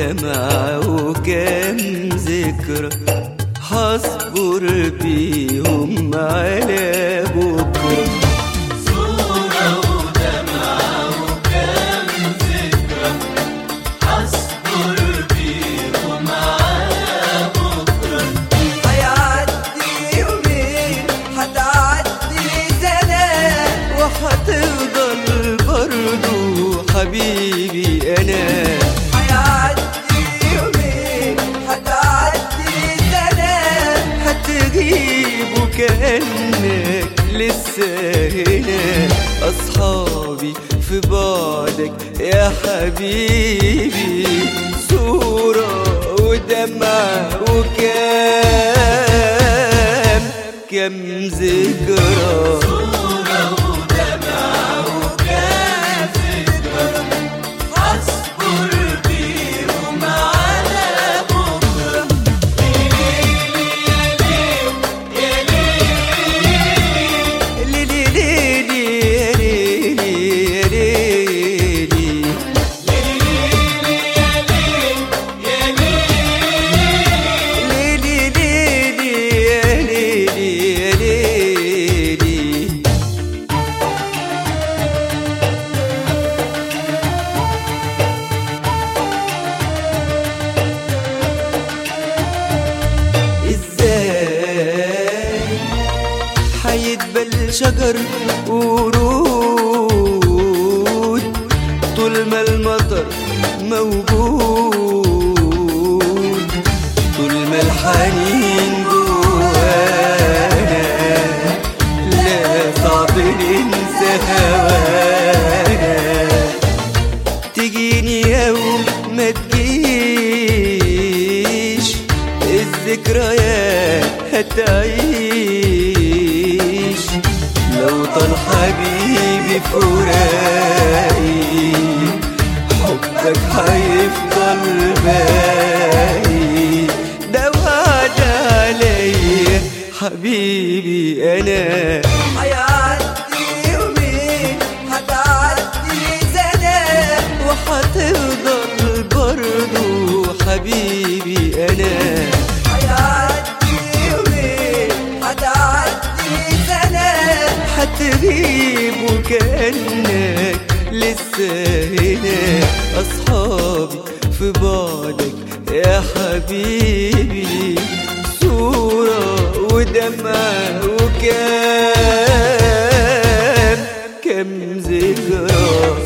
ودمعة وكام ذكرى هصبر بيهم على بكرة. صورة ودمعة وكام ذكرى هصبر بيهم على بكرة. هيعدي يومين هتعدي سنة وهتفضل برضو حبيبي أنا. هيعدي يومين هتعدي سنة هتغيب وكأنك لسه هنا. أصحابي في بعدك يا حبيبي صورة ودمعة وكام ذكرى. صورة ودمعة وكام ذكرى هصبر بيهم على بكرة. ليلي ليلي يا ليلي يا ليلي ليلي ليلي يا ليلي يا ليلي. ازاي حيدبل شجر ورود طول ما المطر موجود، طول ما الحنين جوانا لا صعب ننسى هوانا. تجيني يوم ما تجيش الذكريات هتعيش. لو طال حبيبي فراقي حبك هيفضل باقي. ده وعد عليا حبيبي أنا. هيعدي يومين هتعدي سنة وهتفضل برضو حبيبي أنا. هيعدي يومين هتعدي سنة هتغيب وكأنك لسه هنا. أصحابي في بعدك يا حبيبي صورة ودمعة وكام ذكرى.